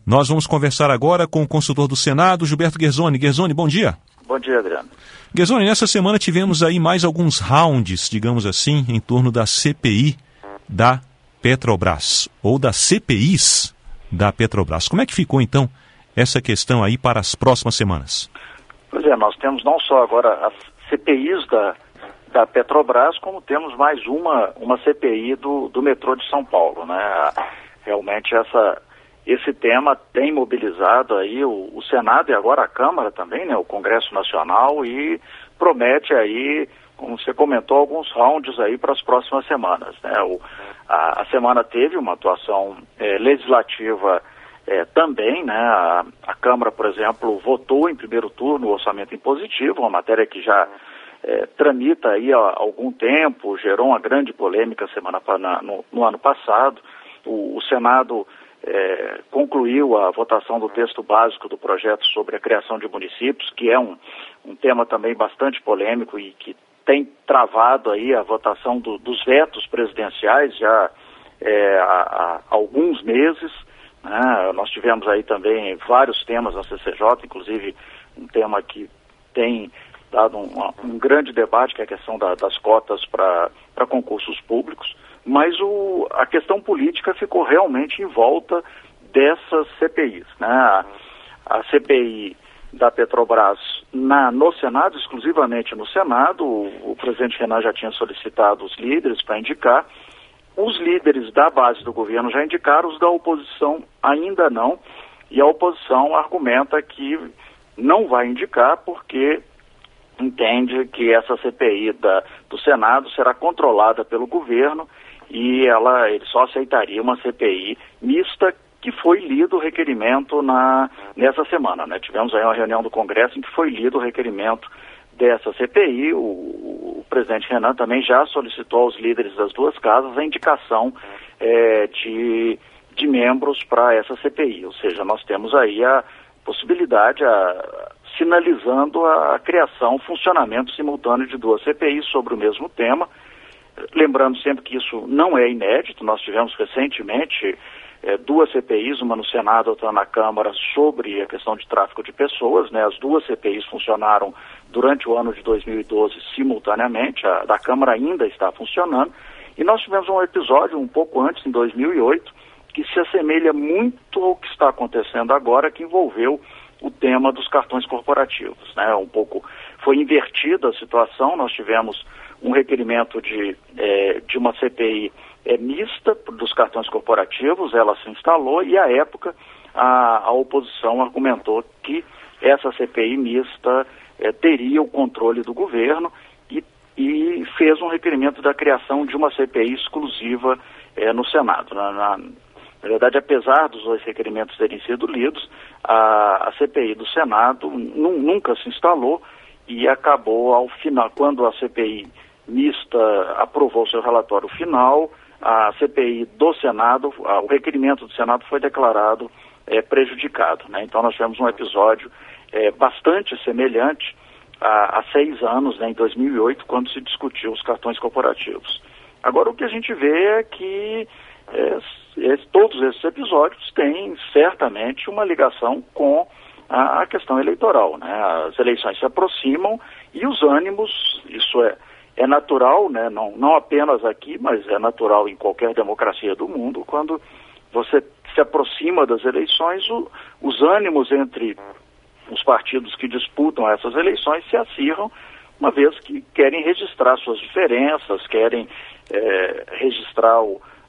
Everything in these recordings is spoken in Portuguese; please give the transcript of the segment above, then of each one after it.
Nós vamos conversar agora com o consultor do Senado, Gilberto Guerzoni. Guerzoni, bom dia. Bom dia, Adriano. Guerzoni, nessa semana tivemos aí mais alguns rounds, digamos assim, em torno da CPI da Petrobras, ou das CPIs da Petrobras. Como é que ficou, então, essa questão aí para as próximas semanas? Pois é, nós temos não só agora as CPIs da Petrobras, como temos mais uma CPI do metrô de São Paulo, né? Realmente esse tema tem mobilizado aí o Senado e agora a Câmara também, né? O Congresso Nacional, e promete aí, como você comentou, alguns rounds aí para as próximas semanas, né? A semana teve uma atuação legislativa também, né? A Câmara, por exemplo, votou em primeiro turno o orçamento impositivo, uma matéria que já tramita aí há algum tempo, gerou uma grande polêmica no ano passado. O Senado concluiu a votação do texto básico do projeto sobre a criação de municípios, que é um tema também bastante polêmico e que tem travado aí a votação dos vetos presidenciais já há alguns meses, né? Nós tivemos aí também vários temas na CCJ, inclusive um tema que tem dado um grande debate, que é a questão das cotas para concursos públicos, mas a questão política ficou realmente em volta dessas CPIs, né? A CPI da Petrobras no Senado, exclusivamente no Senado, o presidente Renan já tinha solicitado os líderes para indicar. Os líderes da base do governo já indicaram, os da oposição ainda não, e a oposição argumenta que não vai indicar porque entende que essa CPI do Senado será controlada pelo governo e ele só aceitaria uma CPI mista, que foi lido o requerimento nessa semana, né? Tivemos aí uma reunião do Congresso em que foi lido o requerimento dessa CPI. O presidente Renan também já solicitou aos líderes das duas casas a indicação de membros para essa CPI, ou seja, nós temos aí a possibilidade, sinalizando a criação, funcionamento simultâneo de duas CPIs sobre o mesmo tema. Lembrando sempre que isso não é inédito, nós tivemos recentemente duas CPIs, uma no Senado, outra na Câmara, sobre a questão de tráfico de pessoas, né? As duas CPIs funcionaram durante o ano de 2012 simultaneamente, a da Câmara ainda está funcionando, e nós tivemos um episódio um pouco antes, em 2008, que se assemelha muito ao que está acontecendo agora, que envolveu o tema dos cartões corporativos, né? Foi invertida a situação. Nós tivemos um requerimento de uma CPI mista dos cartões corporativos, ela se instalou e, à época, a oposição argumentou que essa CPI mista teria o controle do governo e fez um requerimento da criação de uma CPI exclusiva no Senado. Na verdade, apesar dos dois requerimentos terem sido lidos, a CPI do Senado nunca se instalou e acabou, ao final, quando a CPI mista aprovou seu relatório final, a CPI do Senado, o requerimento do Senado foi declarado prejudicado, né? Então nós tivemos um episódio bastante semelhante há 6 anos, né, em 2008, quando se discutiu os cartões corporativos. Agora, o que a gente vê é que todos esses episódios têm certamente uma ligação com a questão eleitoral, né? As eleições se aproximam e os ânimos, isso é natural, né? Não apenas aqui, mas é natural em qualquer democracia do mundo. Quando você se aproxima das eleições, os ânimos entre os partidos que disputam essas eleições se acirram, uma vez que querem registrar suas diferenças, querem registrar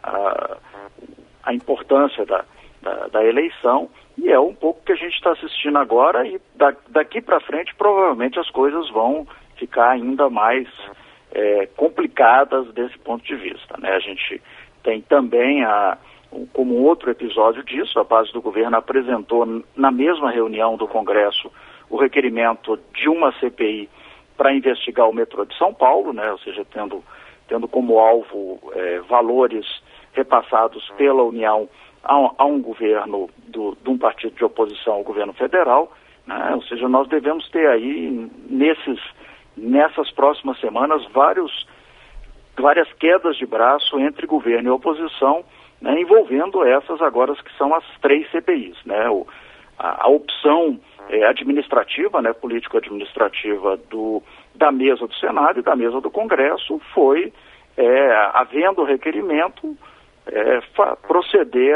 a importância da eleição, e é um pouco que a gente está assistindo agora, e daqui para frente provavelmente as coisas vão ficar ainda mais complicadas desse ponto de vista, né? A gente tem também, como outro episódio disso, a base do governo apresentou na mesma reunião do Congresso o requerimento de uma CPI para investigar o metrô de São Paulo, né? Ou seja, tendo como alvo valores repassados pela União a um governo de um partido de oposição ao governo federal, né? Ou seja, nós devemos ter aí, nessas próximas semanas, várias quedas de braço entre governo e oposição né, envolvendo essas agora que são as 3 CPIs, né? A opção administrativa, né, político-administrativa da mesa do Senado e da mesa do Congresso foi, havendo requerimento, proceder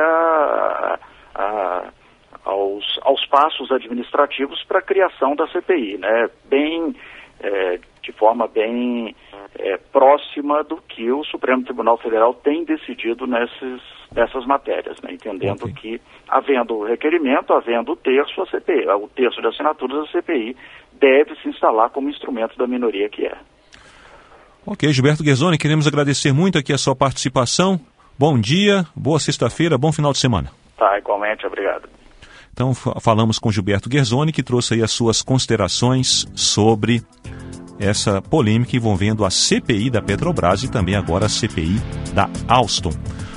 aos passos administrativos para a criação da CPI, né, de forma bem próxima do que o Supremo Tribunal Federal tem decidido nessas matérias, né, entendendo que, havendo requerimento, havendo o terço de assinaturas da CPI deve se instalar como instrumento da minoria que é. Ok, Gilberto Guerzoni, queremos agradecer muito aqui a sua participação. Bom dia, boa sexta-feira, bom final de semana. Tá, igualmente, obrigado. Então, falamos com Gilberto Guerzoni, que trouxe aí as suas considerações sobre essa polêmica envolvendo a CPI da Petrobras e também agora a CPI da Alstom.